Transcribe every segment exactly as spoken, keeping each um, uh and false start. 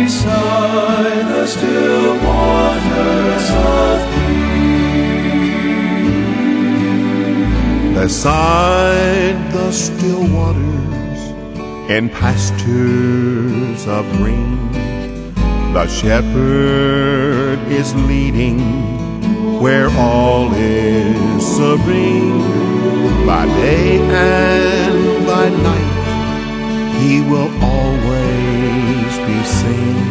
beside the still waters of peace. Beside the still waters, in pastures of green, the shepherd is leading where all is serene. By day and by night, he will always be seen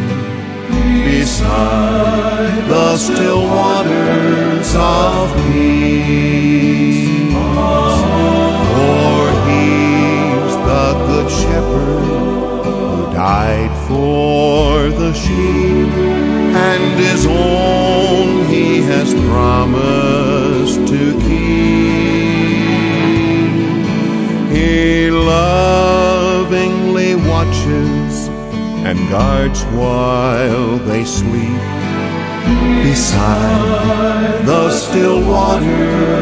beside the still waters of peace. For he's the good shepherd who died for the sheep, and his own he has promised to keep. He lovingly watches and guards while they sleep beside the still waters